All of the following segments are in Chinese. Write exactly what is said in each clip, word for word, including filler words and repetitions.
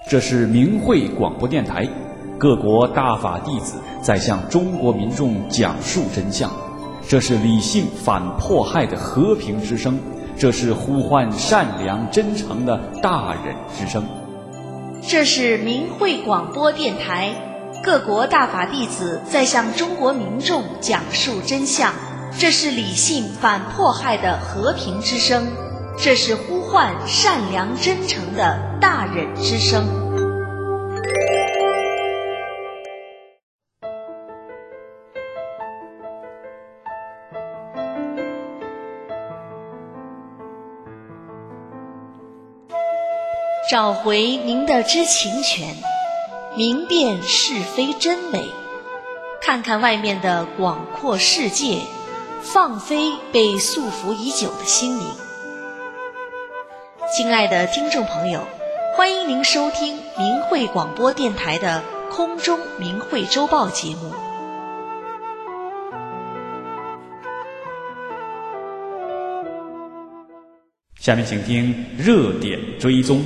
这是明慧广播电台，各国大法弟子在向中国民众讲述真相。这是理性反迫害的和平之声，这是呼唤善良真诚的大忍之声。 这是明慧广播电台，各国大法弟子在向中国民众讲述真相。这是理性反迫害的和平之声，这是呼唤善良真诚的大忍之声。找回您的知情权，明辨是非真伪，看看外面的广阔世界，放飞被束缚已久的心灵。亲爱的听众朋友，欢迎您收听明慧广播电台的空中明慧周报节目。 下面请听热点追踪。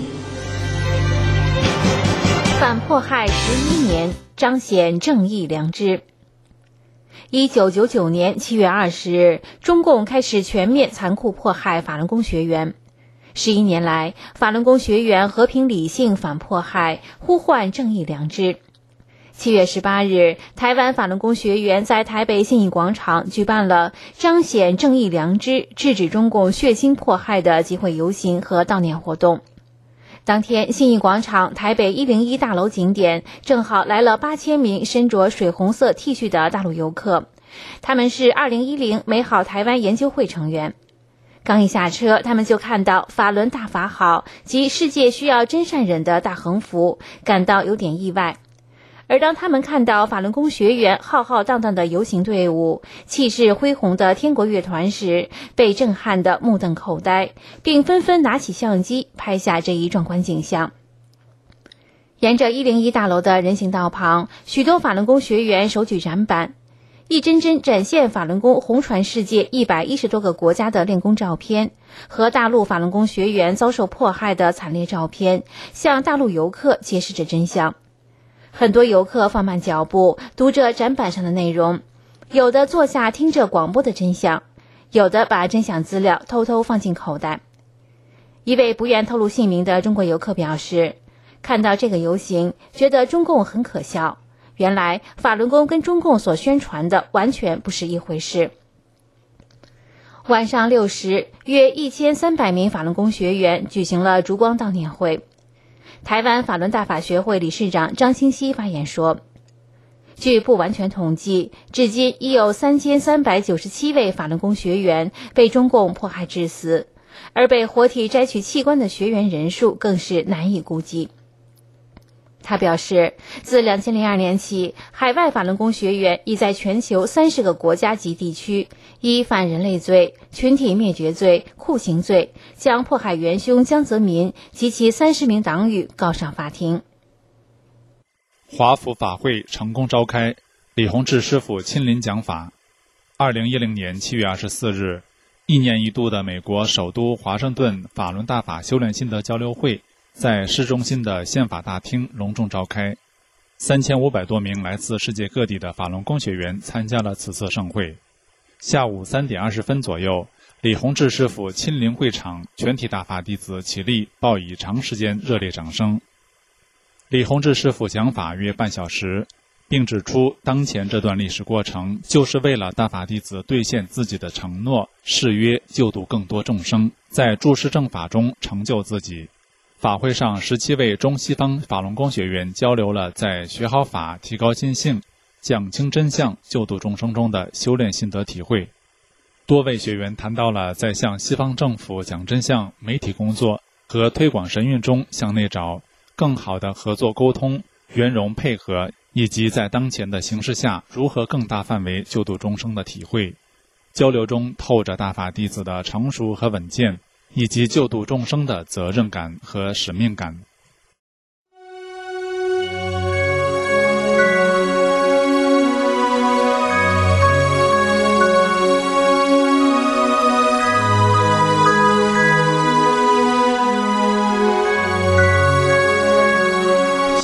反迫害十一年，彰显正义良知。一九九九年七月二十日，中共开始全面残酷迫害法轮功学员。十一年来，法轮功学员和平理性反迫害，呼唤正义良知。七月十八日，台湾法轮功学员在台北信义广场举办了彰显正义良知、制止中共血腥迫害的集会游行和悼念活动。当天，信义广场台北一零一大楼景点正好来了八千名身着水红色 T 恤的大陆游客，他们是二零一零美好台湾研究会成员。刚一下车，他们就看到法轮大法好及世界需要真善忍的大横幅，感到有点意外。而当他们看到法轮功学员浩浩荡荡的游行队伍，气势恢宏的天国乐团时，被震撼得目瞪口呆，并纷纷拿起相机拍下这一壮观景象。沿着一零一大楼的人行道旁，许多法轮功学员手举展板，一帧帧展现法轮功红传世界一百一十多个国家的练功照片和大陆法轮功学员遭受迫害的惨烈照片，向大陆游客揭示着真相。很多游客放慢脚步，读着展板上的内容，有的坐下听着广播的真相，有的把真相资料偷偷放进口袋。一位不愿透露姓名的中国游客表示，看到这个游行，觉得中共很可笑，原来法轮功跟中共所宣传的完全不是一回事。晚上六时，约一千三百名法轮功学员举行了烛光悼念会。台湾法轮大法学会理事长张清熙发言说，据不完全统计，至今已有三千三百九十七位法轮功学员被中共迫害致死，而被活体摘取器官的学员人数更是难以估计。他表示，自二零零二年起，海外法轮功学员已在全球三十个国家及地区以反人类罪、群体灭绝罪、酷刑罪将迫害元凶江泽民及其三十名党羽告上法庭。 华府法会成功召开，李洪志师傅亲临讲法。二零一零年七月二十四日，一年一度的美国首都华盛顿法轮大法修炼心得交流会在市中心的宪法大厅隆重召开，三千五百多名来自世界各地的法轮功学员参加了此次盛会。下午三点二十分左右，李洪志师傅亲临会场，全体大法弟子起立报以长时间热烈掌声。李洪志师傅讲法约半小时，并指出当前这段历史过程就是为了大法弟子兑现自己的承诺誓约，救度更多众生，在诸事正法中成就自己。法会上，十七位中西方法轮功学员交流了在学好法、提高心性、讲清真相、救度众生中的修炼心得体会。多位学员谈到了在向西方政府讲真相、媒体工作和推广神韵中向内找，更好的合作沟通、圆融配合，以及在当前的形势下如何更大范围救度众生的体会。交流中透着大法弟子的成熟和稳健，以及救度众生的责任感和使命感。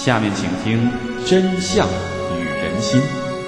下面请听《真相与人心》。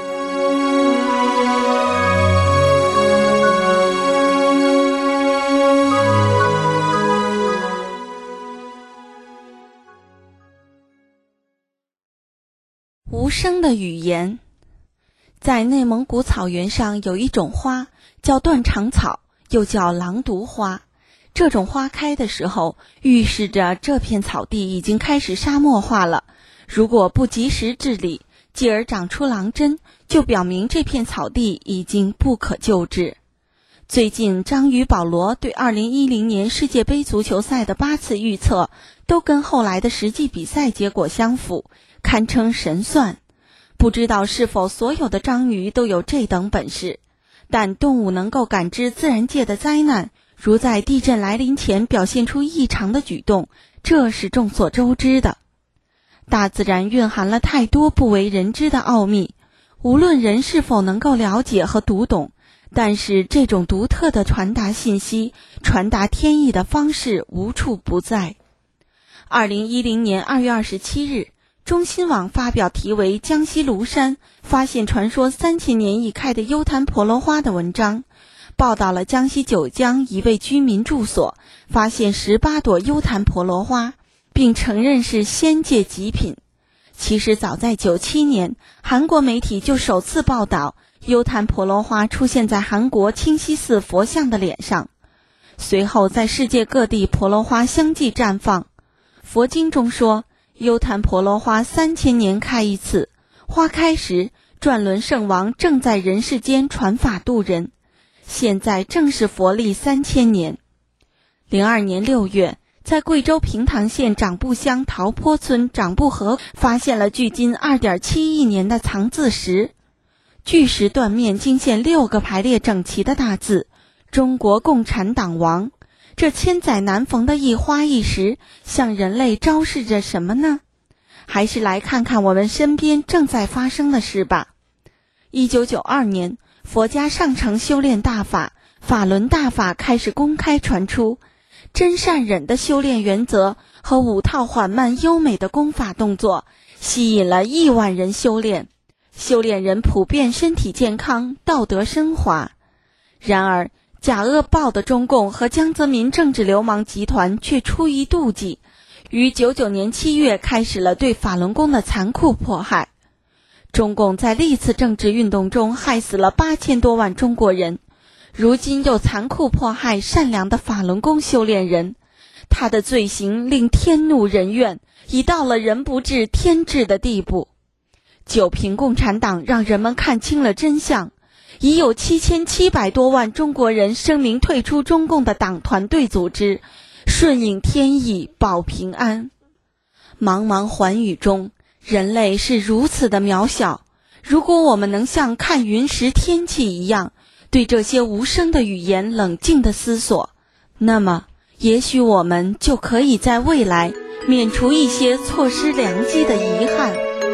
无声的语言。在内蒙古草原上有一种花叫断肠草，又叫狼毒花。这种花开的时候，预示着这片草地已经开始沙漠化了。如果不及时治理，继而长出狼针，就表明这片草地已经不可救治。最近章鱼保罗对二零一零年世界杯足球赛的八次预测，都跟后来的实际比赛结果相符，堪称神算。不知道是否所有的章鱼都有这等本事，但动物能够感知自然界的灾难，如在地震来临前表现出异常的举动，这是众所周知的。大自然蕴含了太多不为人知的奥秘，无论人是否能够了解和读懂，但是这种独特的传达信息、传达天意的方式无处不在。二零一零年二月二十七日，中新网发表题为《江西庐山发现传说三千年已开的幽檀婆罗花》的文章，报道了江西九江一位居民住所发现十八朵幽檀婆罗花，并承认是仙界极品。其实早在九七年，韩国媒体就首次报道幽檀婆罗花出现在韩国清溪寺佛像的脸上，随后在世界各地婆罗花相继绽放。佛经中说，幽檀婆罗花三千年开一次，花开时转轮圣王正在人世间传法度人，现在正是佛历三千年。零二年六月，在贵州平塘县长布乡桃坡村长布河发现了距今 二点七亿年的藏字石，巨石断面惊现六个排列整齐的大字：中国共产党亡。这千载难逢的一花一石，向人类昭示着什么呢？还是来看看我们身边正在发生的事吧。一九九二年，佛家上乘修炼大法法轮大法开始公开传出，真善忍的修炼原则和五套缓慢优美的功法动作吸引了亿万人修炼，修炼人普遍身体健康，道德升华。然而假恶暴的中共和江泽民政治流氓集团却出于妒忌，于九九年七月开始了对法轮功的残酷迫害。中共在历次政治运动中害死了八千多万中国人，如今又残酷迫害善良的法轮功修炼人，他的罪行令天怒人怨，已到了人不治天治的地步。九平共产党让人们看清了真相，已有七千七百多万中国人声明退出中共的党团队组织，顺应天意，保平安。茫茫寰宇中，人类是如此的渺小，如果我们能像看云识天气一样，对这些无声的语言冷静地思索，那么也许我们就可以在未来免除一些错失良机的遗憾。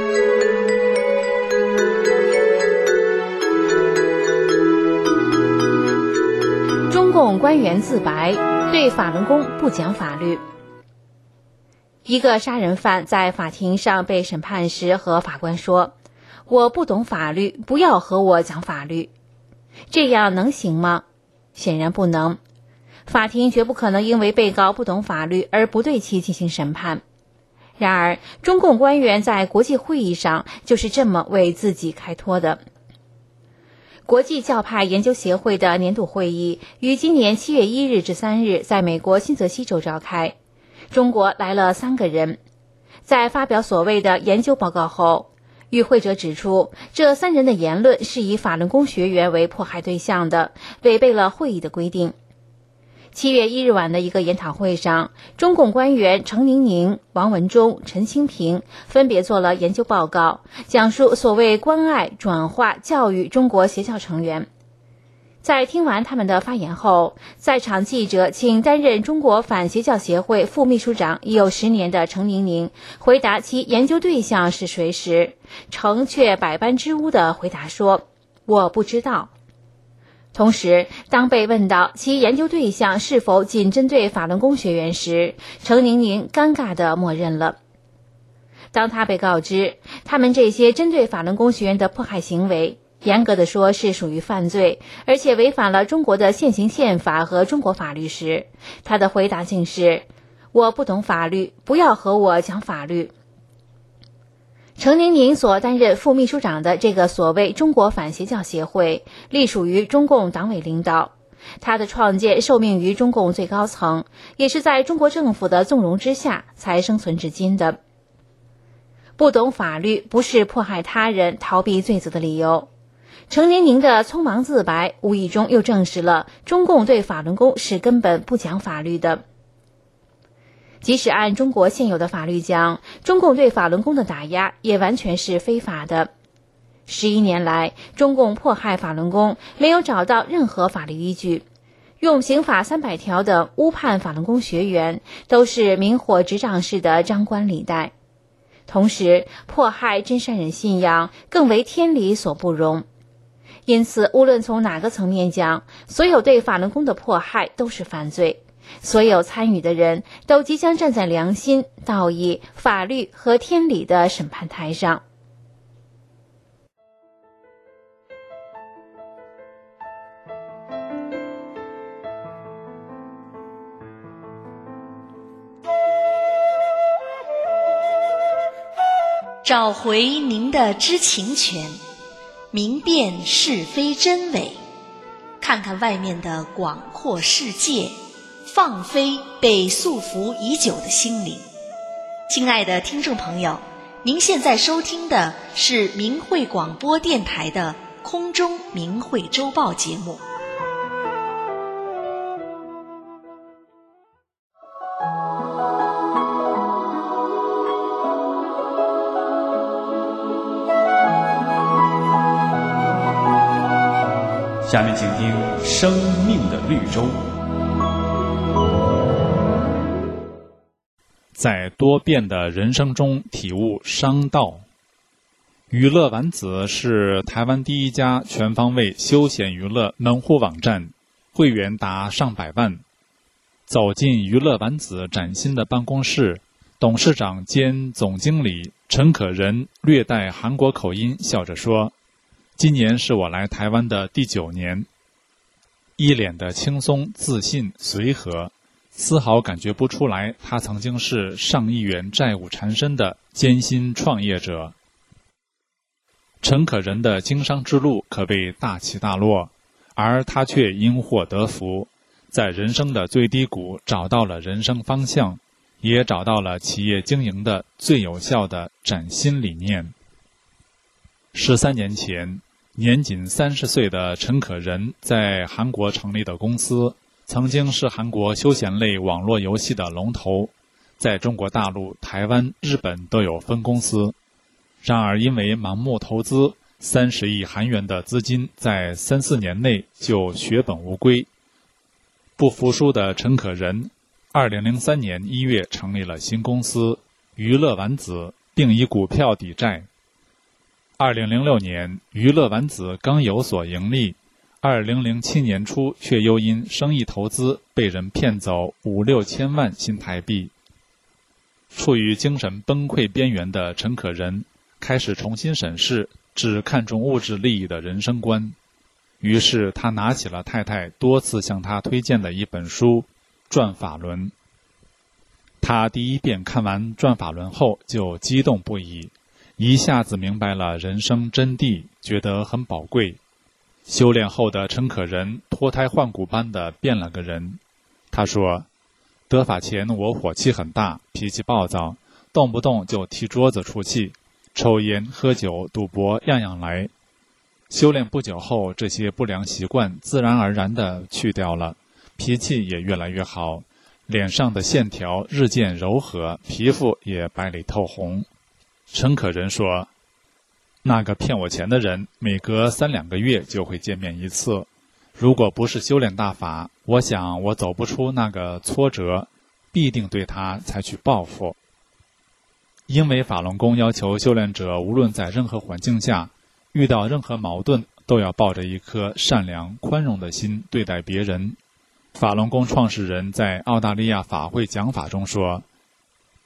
中共官员自白，对法轮功不讲法律。一个杀人犯在法庭上被审判时和法官说，我不懂法律，不要和我讲法律。这样能行吗？显然不能。法庭绝不可能因为被告不懂法律而不对其进行审判。然而中共官员在国际会议上就是这么为自己开脱的。国际教派研究协会的年度会议于今年七月一日至三日在美国新泽西州召开，中国来了三个人。在发表所谓的研究报告后，与会者指出，这三人的言论是以法轮功学员为迫害对象的，违背了会议的规定。七月一日晚的一个研讨会上，中共官员程宁宁、王文忠、陈清平分别做了研究报告，讲述所谓关爱、转化、教育中国邪教成员。在听完他们的发言后，在场记者请担任中国反邪教协会副秘书长已有十年的程宁宁回答其研究对象是谁时，程却百般支吾地回答说，我不知道。同时，当被问到其研究对象是否仅针对法轮功学员时，程宁宁尴尬地默认了。 当他被告知他们这些针对法轮功学员的迫害行为，严格的说是属于犯罪，而且违反了中国的现行宪法和中国法律时，他的回答竟是：我不懂法律，不要和我讲法律。程宁宁所担任副秘书长的这个所谓中国反邪教协会，隶属于中共党委领导，他的创建受命于中共最高层，也是在中国政府的纵容之下才生存至今的。不懂法律不是迫害他人、逃避罪责的理由。程宁宁的匆忙自白，无意中又证实了中共对法轮功是根本不讲法律的。即使按中国现有的法律讲，中共对法轮功的打压也完全是非法的。十一年来，中共迫害法轮功，没有找到任何法律依据，用刑法三百条等诬判法轮功学员，都是明火执仗式的张冠李戴。同时，迫害真善忍信仰更为天理所不容。因此，无论从哪个层面讲，所有对法轮功的迫害都是犯罪。所有参与的人都即将站在良心、道义、法律和天理的审判台上。 找回您的知情权，明辨是非真伪，看看外面的广阔世界，放飞被束缚已久的心灵。亲爱的听众朋友，您现在收听的是明慧广播电台的空中明慧周报节目。 下面请听《生命的绿洲》。 在多变的人生中体悟商道。娱乐丸子是台湾第一家全方位休闲娱乐门户网站，会员达上百万。走进娱乐丸子崭新的办公室，董事长兼总经理陈可人略带韩国口音笑着说：今年是我来台湾的第九年。一脸的轻松、自信、随和，丝毫感觉不出来他曾经是上亿元债务缠身的艰辛创业者。陈可人的经商之路可谓大起大落，而他却因祸得福，在人生的最低谷找到了人生方向，也找到了企业经营的最有效的崭新理念。十三年前，年仅三十岁的陈可人在韩国成立的公司，曾经是韩国休闲类网络游戏的龙头，在中国大陆、台湾、日本都有分公司。然而因为盲目投资，三十亿韩元的资金在三四年内就血本无归。不服输的陈可人，二零零三年一月成立了新公司娱乐丸子，并以股票抵债。二零零六年，娱乐丸子刚有所盈利，二零零七年初却又因生意投资被人骗走五六千万新台币。处于精神崩溃边缘的陈可人开始重新审视只看重物质利益的人生观，于是他拿起了太太多次向他推荐的一本书《转法轮》。他第一遍看完《转法轮》后就激动不已，一下子明白了人生真谛，觉得很宝贵。修炼后的陈可人脱胎换骨般的变了个人。他说，得法前我火气很大，脾气暴躁，动不动就踢桌子出气，抽烟、喝酒、赌博样样来。修炼不久后，这些不良习惯自然而然地去掉了，脾气也越来越好，脸上的线条日渐柔和，皮肤也白里透红。陈可人说，那个骗我钱的人每隔三两个月就会见面一次，如果不是修炼大法，我想我走不出那个挫折，必定对他采取报复。因为法轮功要求修炼者无论在任何环境下，遇到任何矛盾，都要抱着一颗善良宽容的心对待别人。法轮功创始人在澳大利亚法会讲法中说，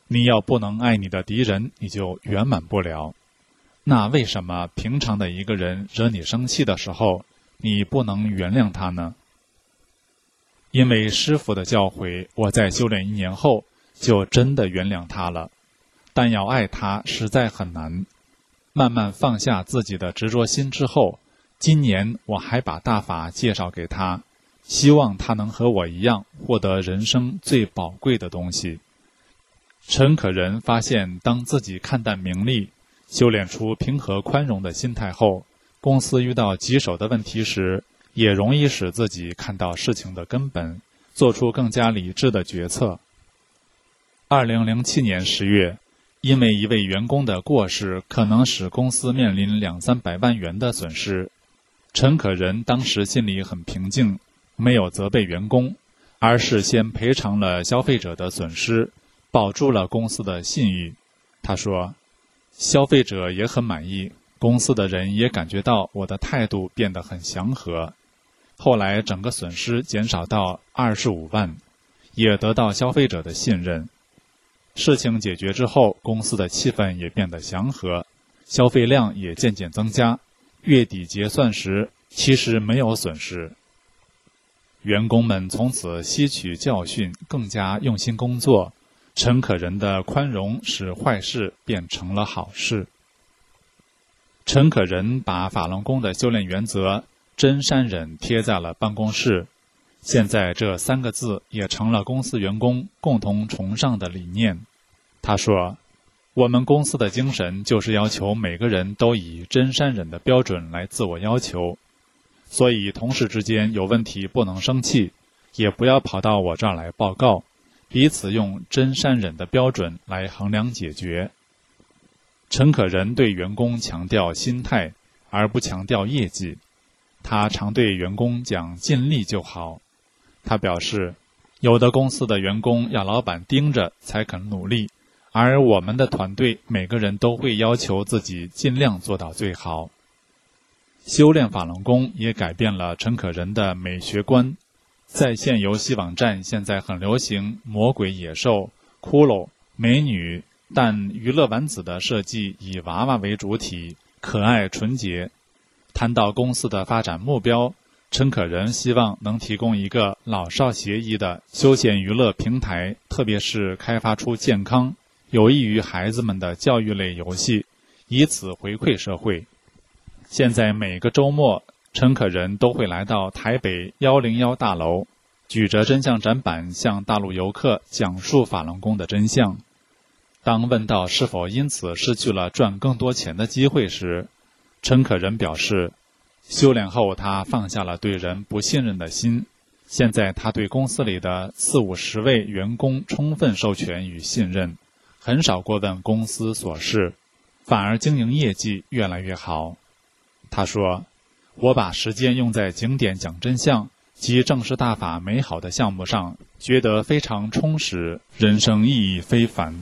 你要不能爱你的敌人，你就圆满不了。那为什么平常的一个人惹你生气的时候，你不能原谅他呢？因为师父的教诲，我在修炼一年后就真的原谅他了，但要爱他实在很难。慢慢放下自己的执着心之后，今年我还把大法介绍给他，希望他能和我一样获得人生最宝贵的东西。陈可人发现，当自己看淡名利，修炼出平和宽容的心态后，公司遇到棘手的问题时，也容易使自己看到事情的根本，做出更加理智的决策。二零零七年十月，因为一位员工的过世可能使公司面临两三百万元的损失，陈可人当时心里很平静，没有责备员工，而是先赔偿了消费者的损失，保住了公司的信誉。他说，消费者也很满意，公司的人也感觉到我的态度变得很祥和。后来整个损失减少到二十五万，也得到消费者的信任。事情解决之后，公司的气氛也变得祥和，消费量也渐渐增加。月底结算时，其实没有损失。员工们从此吸取教训，更加用心工作。陈可人的宽容使坏事变成了好事。陈可人把法轮功的修炼原则真善忍贴在了办公室，现在这三个字也成了公司员工共同崇尚的理念。他说，我们公司的精神就是要求每个人都以真善忍的标准来自我要求，所以同事之间有问题不能生气，也不要跑到我这儿来报告，彼此用真善忍的标准来衡量解决。陈可人对员工强调心态，而不强调业绩。他常对员工讲尽力就好。他表示，有的公司的员工要老板盯着才肯努力，而我们的团队每个人都会要求自己尽量做到最好。修炼法轮功也改变了陈可人的美学观。在线游戏网站现在很流行魔鬼野兽、骷髅、美女，但娱乐丸子的设计以娃娃为主体，可爱纯洁。谈到公司的发展目标，陈可人希望能提供一个老少咸宜的休闲娱乐平台，特别是开发出健康、有益于孩子们的教育类游戏，以此回馈社会。现在每个周末，陈可人都会来到台北一零一大楼，举着真相展板向大陆游客讲述法轮功的真相。当问到是否因此失去了赚更多钱的机会时，陈可人表示，修炼后他放下了对人不信任的心，现在他对公司里的四五十位员工充分授权与信任，很少过问公司琐事，反而经营业绩越来越好。他说，我把时间用在景点讲真相及正视大法美好的项目上，觉得非常充实，人生意义非凡。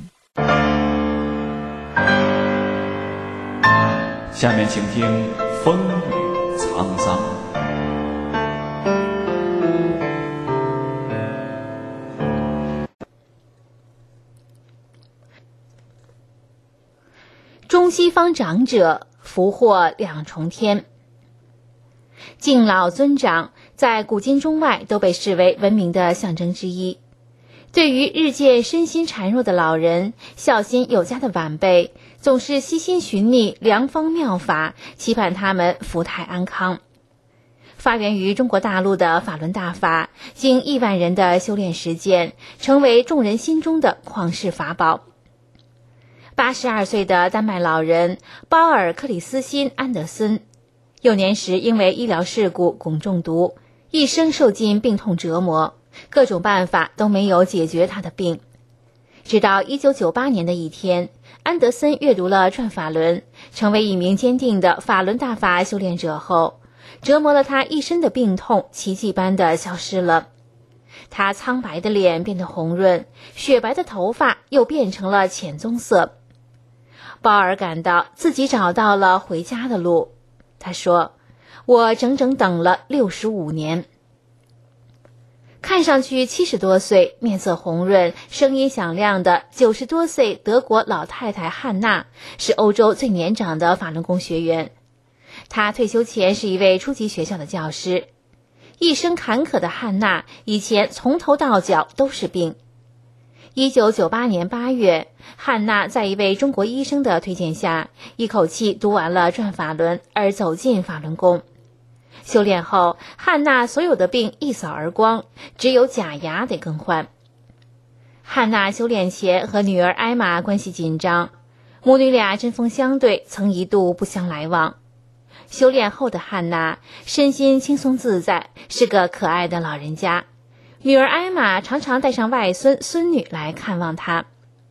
下面请听风雨沧桑。 中西方长者福祸两重天。敬老尊长在古今中外都被视为文明的象征之一。对于日渐身心孱弱的老人，孝心有加的晚辈总是悉心寻觅良方妙法，期盼他们福泰安康。发源于中国大陆的法轮大法，经亿万人的修炼实践，成为众人心中的旷世法宝。八十二岁的丹麦老人鲍尔克里斯辛安德森，幼年时因为医疗事故汞中毒，一生受尽病痛折磨，各种办法都没有解决他的病。直到一九九八年的一天，安德森阅读了《转法轮》，成为一名坚定的法轮大法修炼者后，折磨了他一生的病痛奇迹般的消失了。他苍白的脸变得红润，雪白的头发又变成了浅棕色。鲍尔感到自己找到了回家的路。他说，我整整等了六十五年。 看上去七十多岁、面色红润、声音响亮的九十多岁德国老太太汉娜，是欧洲最年长的法轮功学员。她退休前是一位初级学校的教师。一生坎坷的汉娜，以前从头到脚都是病。一九九八年八月，汉娜在一位中国医生的推荐下，一口气读完了《转法轮》，而走进法轮功。修炼后，汉娜所有的病一扫而光，只有假牙得更换。汉娜修炼前和女儿艾玛关系紧张，母女俩针锋相对，曾一度不相来往。修炼后的汉娜身心轻松自在，是个可爱的老人家。女儿艾玛常常带上外孙孙女来看望她。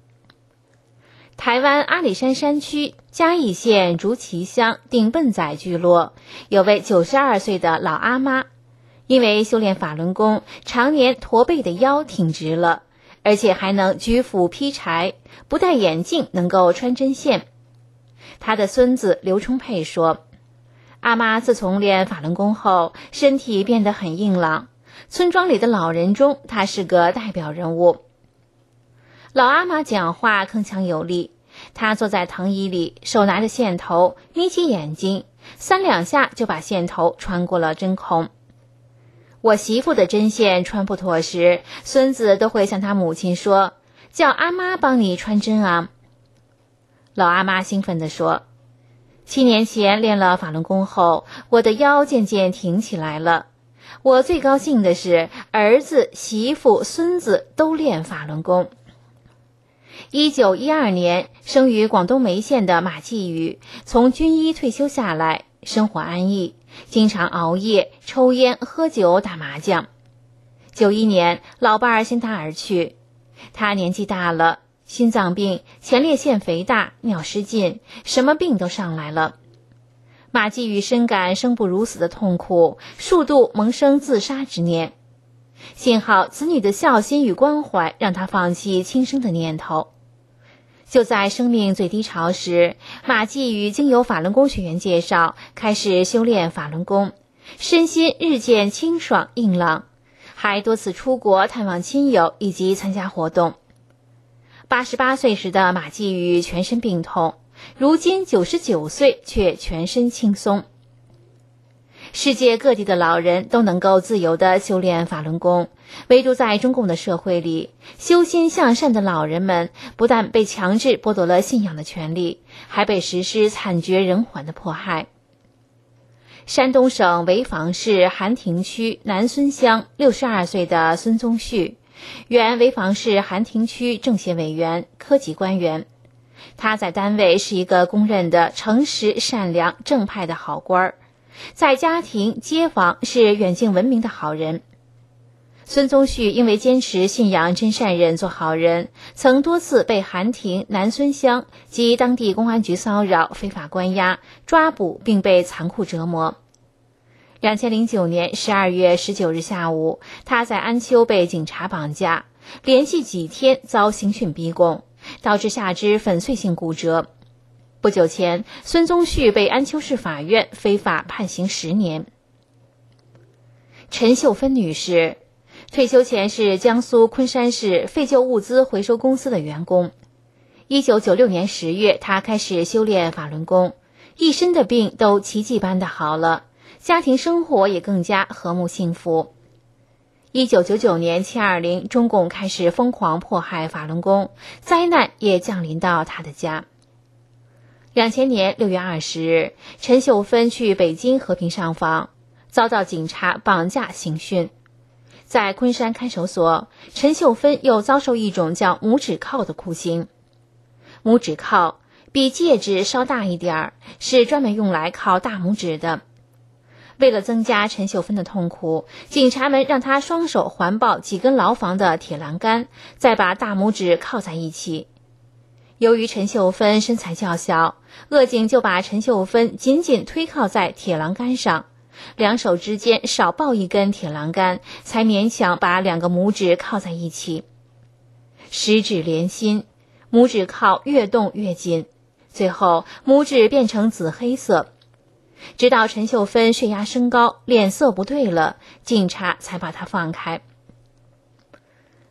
台湾阿里山山区嘉义县竹崎乡顶笨仔聚落有位九十二岁的老阿妈，因为修炼法轮功，常年驼背的腰挺直了，而且还能举斧劈柴，不戴眼镜能够穿针线。她的孙子刘冲佩说，阿妈自从练法轮功后，身体变得很硬朗，村庄里的老人中，她是个代表人物。老阿妈讲话铿锵有力，她坐在藤椅里，手拿着线头，眯起眼睛，三两下就把线头穿过了针孔。我媳妇的针线穿不妥时，孙子都会向他母亲说，叫阿妈帮你穿针啊。老阿妈兴奋地说，七年前练了法轮功后，我的腰渐渐挺起来了。我最高兴的是，儿子、媳妇、孙子都练法轮功。一九一二年，生于广东梅县的马继宇从军医退休下来，生活安逸，经常熬夜、抽烟、喝酒、打麻将。九一年，老伴儿先他而去，他年纪大了，心脏病、前列腺肥大、尿失禁，什么病都上来了。马继宇深感生不如死的痛苦，数度萌生自杀之念。幸好子女的孝心与关怀让他放弃轻生的念头。就在生命最低潮时，马继宇经由法轮功学员介绍，开始修炼法轮功，身心日渐清爽硬朗，还多次出国探望亲友以及参加活动。八十八岁时的马继宇全身病痛，如今九十九岁却全身轻松。世界各地的老人都能够自由地修炼法轮功，唯独在中共的社会里，修心向善的老人们不但被强制剥夺了信仰的权利，还被实施惨绝人寰的迫害。山东省潍坊市韩亭区南孙乡六十二岁的孙宗旭，原潍坊市韩亭区政协委员、科级官员。他在单位是一个公认的诚实、善良、正派的好官儿，在家庭、街坊是远近闻名的好人。孙宗旭因为坚持信仰真善忍做好人，曾多次被韩亭、南孙乡及当地公安局骚扰、非法关押、抓捕，并被残酷折磨。二零零九年十二月十九日下午，他在安丘被警察绑架，连续几天遭刑讯逼供，导致下肢粉碎性骨折。不久前，孙宗旭被安丘市法院非法判刑十年。陈秀芬女士退休前是江苏昆山市废旧物资回收公司的员工。一九九六年十月，她开始修炼法轮功，一身的病都奇迹般的好了，家庭生活也更加和睦幸福。一九九九年七二零，中共开始疯狂迫害法轮功，灾难也降临到她的家。两千年六月二十日，陈秀芬去北京和平上访，遭到警察绑架刑讯。在昆山看守所，陈秀芬又遭受一种叫拇指铐的酷刑。拇指铐比戒指稍大一点儿，是专门用来铐大拇指的。为了增加陈秀芬的痛苦，警察们让她双手环抱几根牢房的铁栏杆，再把大拇指铐在一起。由于陈秀芬身材较小，恶警就把陈秀芬紧紧推靠在铁栏杆上，两手之间少抱一根铁栏杆，才勉强把两个拇指铐在一起。十指连心，拇指铐越动越紧，最后拇指变成紫黑色。直到陈秀芬血压升高，脸色不对了，警察才把她放开。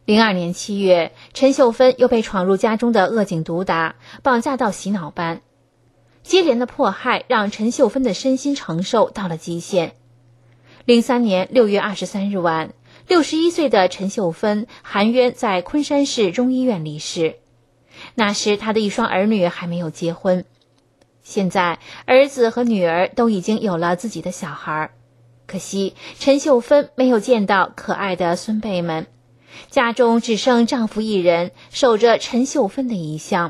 零二年七月，陈秀芬又被闯入家中的恶警毒打，绑架到洗脑班。接连的迫害让陈秀芬的身心承受到了极限。零三年六月二十三日晚，六十一岁的陈秀芬含冤在昆山市中医院离世。那时她的一双儿女还没有结婚，现在儿子和女儿都已经有了自己的小孩，可惜陈秀芬没有见到可爱的孙辈们，家中只剩丈夫一人守着陈秀芬的遗像。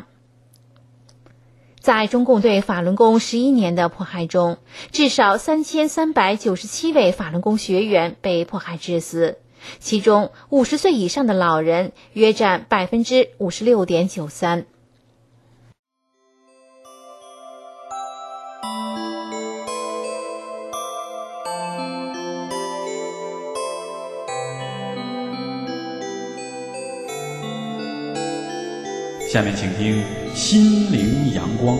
在中共对法轮功十一年的迫害中，至少三千三百九十七位法轮功学员被迫害致死，其中五十岁以上的老人约占百分之五十六点九三。 下面请听《心灵阳光》。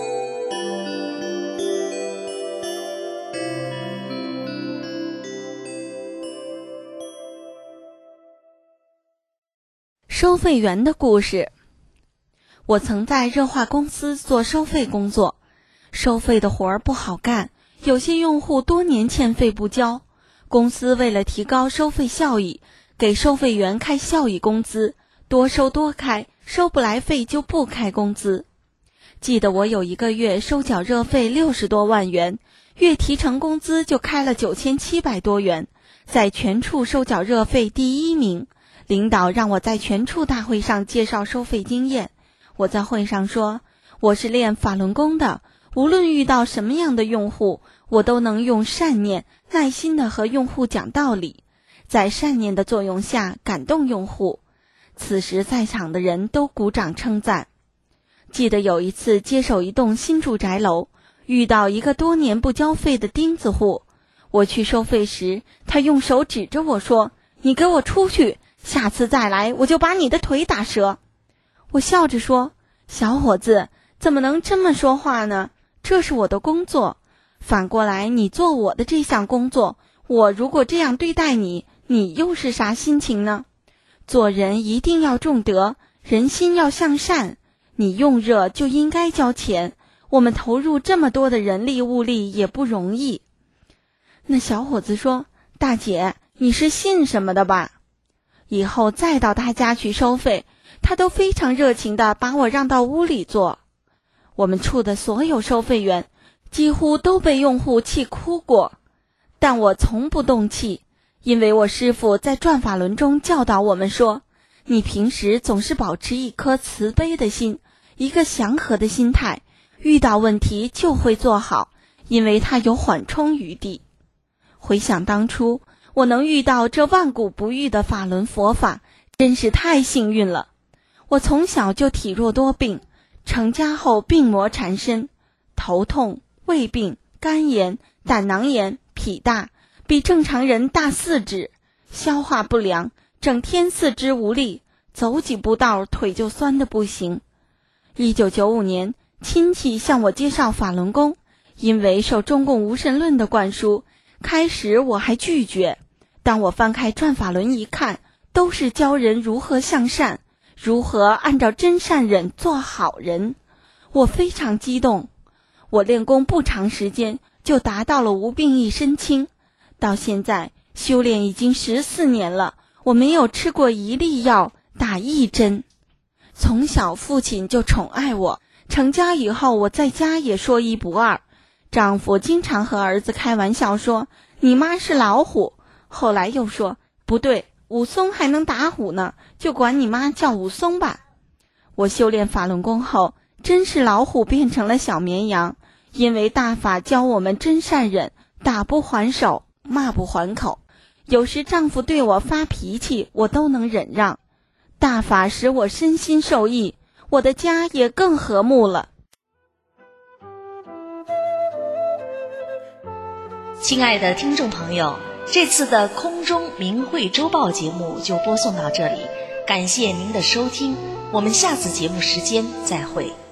收费员的故事。我曾在热化公司做收费工作，收费的活儿不好干，有些用户多年欠费不交，公司为了提高收费效益，给收费员开效益工资，多收多开，收不来费就不开工资。记得我有一个月收缴热费六十多万元，月提成工资就开了九千七百多元，在全处收缴热费第一名。领导让我在全处大会上介绍收费经验，我在会上说，我是练法轮功的，无论遇到什么样的用户，我都能用善念耐心地和用户讲道理，在善念的作用下感动用户。此时在场的人都鼓掌称赞。记得有一次接手一栋新住宅楼，遇到一个多年不交费的钉子户，我去收费时，他用手指着我说，你给我出去，下次再来我就把你的腿打折。我笑着说，小伙子，怎么能这么说话呢？这是我的工作，反过来你做我的这项工作，我如果这样对待你，你又是啥心情呢？做人一定要重德，人心要向善，你用热就应该交钱，我们投入这么多的人力物力也不容易。那小伙子说，大姐，你是信什么的吧？以后再到他家去收费，他都非常热情地把我让到屋里坐。我们处的所有收费员几乎都被用户气哭过，但我从不动气，因为我师父在转法轮中教导我们说，你平时总是保持一颗慈悲的心，一个祥和的心态，遇到问题就会做好，因为它有缓冲余地。回想当初我能遇到这万古不遇的法轮佛法，真是太幸运了。我从小就体弱多病，成家后病魔缠身，头痛、胃病、肝炎、胆囊炎、脾大，比正常人大四指，消化不良，整天四肢无力，走几步道腿就酸得不行。一九九五年，亲戚向我介绍法轮功，因为受中共无神论的灌输，开始我还拒绝。当我翻开转法轮一看，都是教人如何向善，如何按照真善忍做好人，我非常激动。我练功不长时间就达到了无病一身轻，到现在修炼已经十四年了，我没有吃过一粒药，打一针。从小父亲就宠爱我，成家以后我在家也说一不二。丈夫经常和儿子开玩笑说，你妈是老虎，后来又说，不对，武松还能打虎呢，就管你妈叫武松吧。我修炼法轮功后，真是老虎变成了小绵羊，因为大法教我们真善忍，打不还手，骂不还口。有时丈夫对我发脾气，我都能忍让。大法使我身心受益，我的家也更和睦了。 亲爱的听众朋友，这次的空中明慧周报节目就播送到这里，感谢您的收听，我们下次节目时间再会。